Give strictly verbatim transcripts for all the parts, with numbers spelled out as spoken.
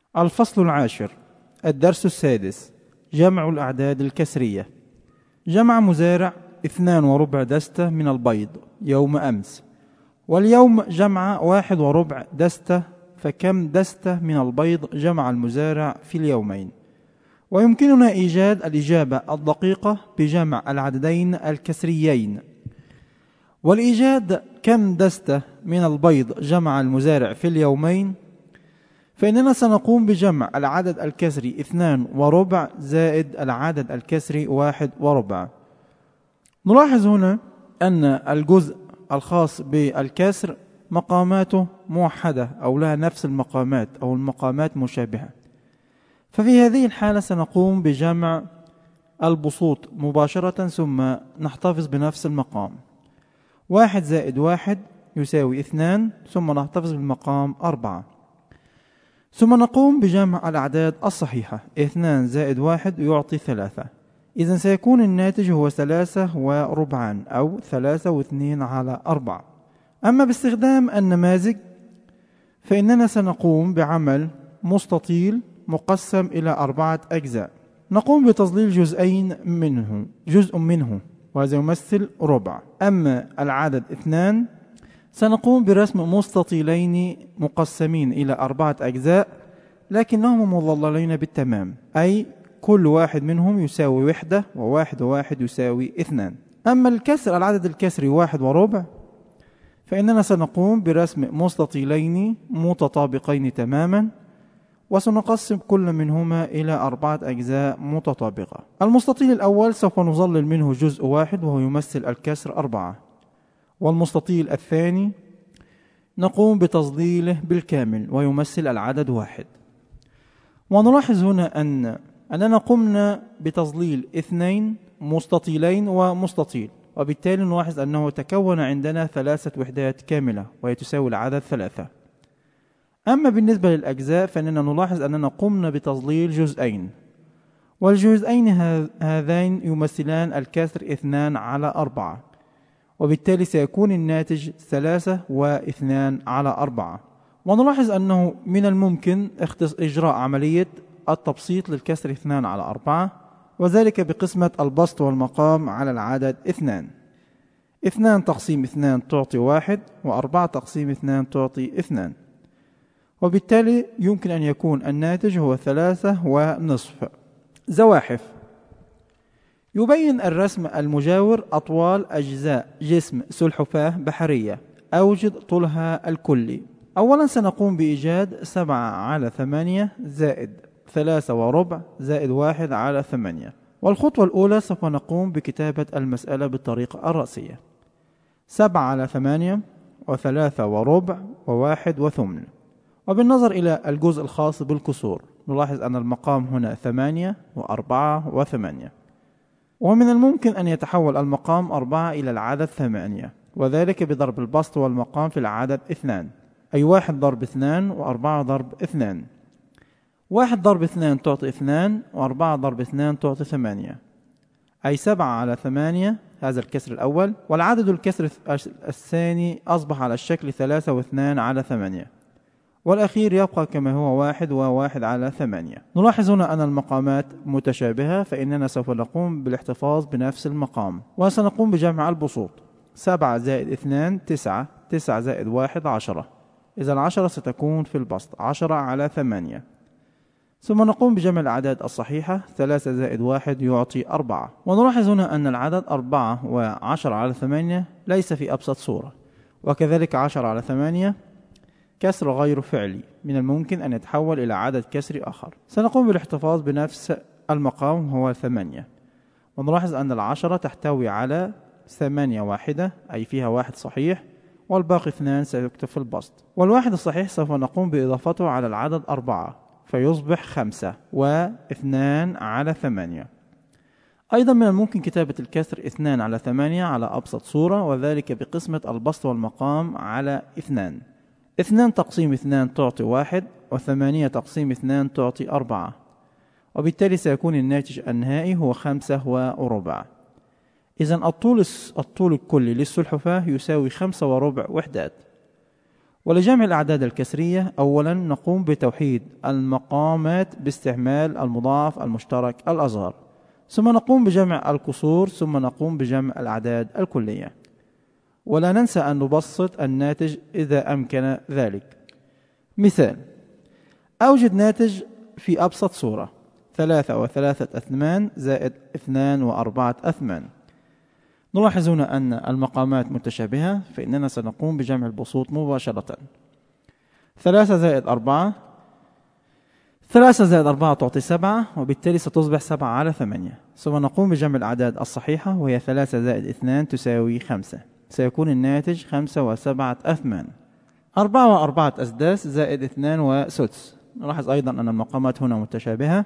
الفصل العاشر. الدرس السادس. جمع الأعداد الكسرية. جمع مزارع اثنان وربع دستة من البيض يوم أمس، واليوم جمع واحد وربع دستة، فكم دستة من البيض جمع المزارع في اليومين؟ ويمكننا إيجاد الإجابة الدقيقة بجمع العددين الكسريين. والإيجاد كم دستة من البيض جمع المزارع في اليومين، فإننا سنقوم بجمع العدد الكسري اثنان وربع زائد العدد الكسري واحد وربع. نلاحظ هنا أن الجزء الخاص بالكسر مقاماته موحدة أو لها نفس المقامات أو المقامات مشابهة، ففي هذه الحالة سنقوم بجمع البسوط مباشرة ثم نحتفظ بنفس المقام. واحد زائد واحد يساوي اثنان، ثم نحتفظ بالمقام أربعة، ثم نقوم بجمع الأعداد الصحيحة. اثنان زائد واحد يعطي ثلاثة، إذن سيكون الناتج هو ثلاثة وربعان أو ثلاثة واثنين على أربعة. أما باستخدام النماذج فإننا سنقوم بعمل مستطيل مقسم إلى أربعة أجزاء، نقوم بتظليل جزئين منه جزء منه وهذا يمثل ربع. أما العدد اثنان سنقوم برسم مستطيلين مقسمين إلى أربعة أجزاء لكنهم مظللين بالتمام، أي كل واحد منهم يساوي وحدة، وواحد وواحد يساوي اثنان. أما الكسر العدد الكسري واحد وربع فإننا سنقوم برسم مستطيلين متطابقين تماما، وسنقسم كل منهما إلى أربعة أجزاء متطابقة. المستطيل الأول سوف نظلل منه جزء واحد وهو يمثل الكسر أربعة، والمستطيل الثاني نقوم بتظليله بالكامل ويمثل العدد واحد. ونلاحظ هنا أن أننا قمنا بتظليل اثنين مستطيلين ومستطيل، وبالتالي نلاحظ أنه تكون عندنا ثلاثة وحدات كاملة وهي تساوي العدد ثلاثة. أما بالنسبة للأجزاء فإننا نلاحظ أننا قمنا بتظليل جزئين، والجزئين هذين يمثلان الكسر اثنان على أربعة، وبالتالي سيكون الناتج ثلاثة واثنان على أربعة. ونلاحظ أنه من الممكن إجراء عملية التبسيط للكسر اثنان على أربعة، وذلك بقسمة البسط والمقام على العدد اثنان. اثنان تقسيم اثنان تعطي واحد، وأربعة تقسيم اثنان تعطي اثنان، وبالتالي يمكن أن يكون الناتج هو ثلاثة ونصف. زواحف. يبين الرسم المجاور أطوال أجزاء جسم سلحفاة بحرية، أوجد طولها الكلي. أولا سنقوم بإيجاد سبعة على ثمانية زائد ثلاثة وربع زائد واحد على ثمانية. والخطوة الأولى سوف نقوم بكتابة المسألة بالطريقة الرأسية: سبعة على ثمانية وثلاثة وربع وواحد وثمن. وبالنظر إلى الجزء الخاص بالكسور نلاحظ أن المقام هنا ثمانية وأربعة وثمانية، ومن الممكن أن يتحول المقام أربعة إلى العدد ثمانية، وذلك بضرب البسط والمقام في العدد اثنان، أي واحد ضرب اثنان وأربعة ضرب اثنان. واحد ضرب اثنان تعطي اثنان، وأربعة ضرب اثنان تعطي ثمانية، أي سبعة على ثمانية. هذا الكسر الأول، والعدد الكسر الثاني أصبح على الشكل ثلاثة واثنان على ثمانية، والأخير يبقى كما هو واحد وواحد على ثمانية. نلاحظ هنا أن المقامات متشابهة، فإننا سوف نقوم بالاحتفاظ بنفس المقام، وسنقوم بجمع البسوط. سبعة زائد اثنان تسعة، تسعة زائد واحد عشرة، إذا عشرة ستكون في البسط عشرة على ثمانية. ثم نقوم بجمع الأعداد الصحيحة. ثلاثة زائد واحد يعطي أربعة. ونلاحظ هنا أن العدد أربعة وعشرة على ثمانية ليس في أبسط صورة، وكذلك عشرة على ثمانية كسر غير فعلي، من الممكن أن يتحول إلى عدد كسري آخر. سنقوم بالاحتفاظ بنفس المقام هو ثمانية. ونلاحظ أن العشرة تحتوي على ثمانية واحدة، أي فيها واحد صحيح، والباقي اثنان سيكتب في البسط. والواحد الصحيح سوف نقوم بإضافته على العدد أربعة فيصبح خمسة، واثنان على ثمانية. أيضا من الممكن كتابة الكسر اثنان على ثمانية على أبسط صورة، وذلك بقسمة البسط والمقام على اثنان. اثنان تقسيم اثنان تعطي واحد، وثمانية تقسيم اثنان تعطي أربعة، وبالتالي سيكون الناتج النهائي هو خمسة وربع. إذن الطول الطول الكلي للسلحفاة يساوي خمسة وربع وحدات. ولجمع الأعداد الكسرية أولا نقوم بتوحيد المقامات باستعمال المضاعف المشترك الأصغر، ثم نقوم بجمع الكسور، ثم نقوم بجمع الأعداد الكلية. ولا ننسى أن نبسط الناتج إذا أمكن ذلك. مثال: أوجد ناتج في أبسط صورة: ثلاثة وثلاثة أثمان زائد اثنان وأربعة أثمان. نلاحظ هنا أن المقامات متشابهة، فإننا سنقوم بجمع البسوط مباشرة. ثلاثة زائد أربعة، ثلاثة زائد أربعة تعطي سبعة، وبالتالي ستصبح سبعة على ثمانية. ثم نقوم بجمع الأعداد الصحيحة، وهي ثلاثة زائد اثنان تساوي خمسة. سيكون الناتج خمسة وسبعة أثمان. أربعة وأربعة أسداس زائد اثنان وسدس. نلاحظ أيضا أن المقامات هنا متشابهة.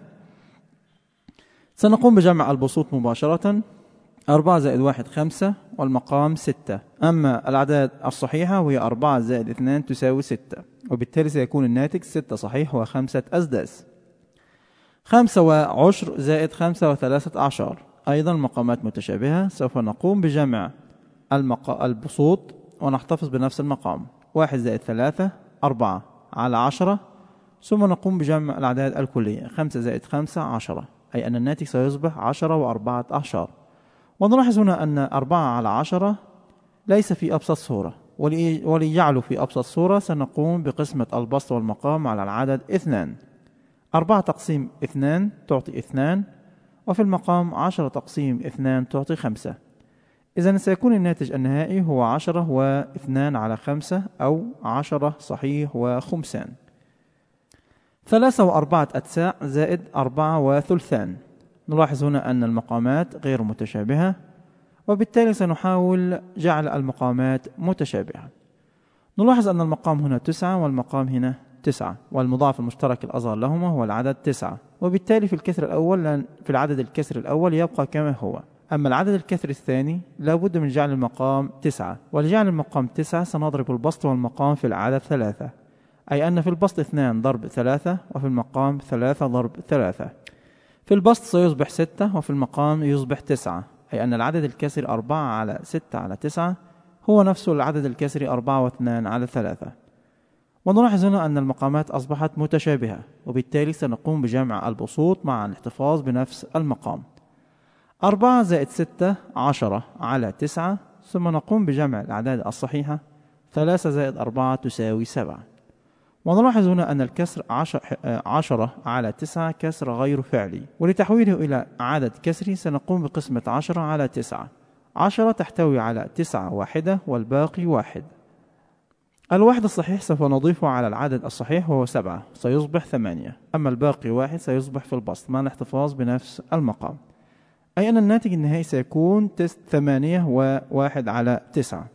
سنقوم بجمع البسوط مباشرة. أربعة زائد واحد خمسة، والمقام ستة. أما الأعداد الصحيحة وهي أربعة زائد اثنان تساوي ستة، وبالتالي سيكون الناتج ستة صحيح وخمسة أسداس. خمسة وعشر زائد خمسة وثلاثة عشر، أيضا المقامات متشابهة. سوف نقوم بجمع المق... البسوط ونحتفظ بنفس المقام. واحد زائد ثلاثة أربعة على عشرة، ثم نقوم بجمع الأعداد الكلية. خمسة زائد خمسة عشرة، أي أن الناتج سيصبح عشرة وأربعة عشر. ونلاحظ هنا أن أربعة على عشرة ليس في أبسط صورة، وليجعله في أبسط صورة سنقوم بقسمة البسط والمقام على العدد اثنان. أربعة تقسيم اثنان تعطي اثنان، وفي المقام عشرة تقسيم اثنان تعطي خمسة. إذن سيكون الناتج النهائي هو عشرة واثنان على خمسة، أو عشرة صحيح وخمسان. ثلاثة وأربعة أتساع زائد أربعة وثلثان. نلاحظ هنا أن المقامات غير متشابهة، وبالتالي سنحاول جعل المقامات متشابهة. نلاحظ أن المقام هنا تسعة والمقام هنا تسعة، والمضاعف المشترك الأصغر لهما هو العدد تسعة، وبالتالي في الكسر الأول في العدد الكسر الأول يبقى كما هو. أما العدد الكسر الثاني لابد من جعل المقام تسعة، ولجعل المقام تسعة سنضرب البسط والمقام في العدد ثلاثة، أي أن في البسط اثنان ضرب ثلاثة، وفي المقام ثلاثة ضرب ثلاثة. في البسط سيصبح ستة، وفي المقام يصبح تسعة، أي أن العدد الكسري أربعة على ستة على تسعة هو نفسه العدد الكسري أربعة واثنان على ثلاثة. ونلاحظ هنا أن المقامات أصبحت متشابهة، وبالتالي سنقوم بجمع البسوط مع الاحتفاظ بنفس المقام. أربعة زائد ستة عشرة على تسعة، ثم نقوم بجمع الأعداد الصحيحة. ثلاثة زائد أربعة تساوي سبعة. ونلاحظ هنا أن الكسر عشرة على تسعة كسر غير فعلي، ولتحويله إلى عدد كسري سنقوم بقسمة عشرة على تسعة. عشرة تحتوي على تسعة واحدة والباقي واحد. الواحد الصحيح سوف نضيفه على العدد الصحيح وهو سبعة، سيصبح ثمانية. أما الباقي واحد سيصبح في البسط مع الاحتفاظ بنفس المقام، أي أن الناتج النهائي سيكون ثمانية وواحد على تسعة.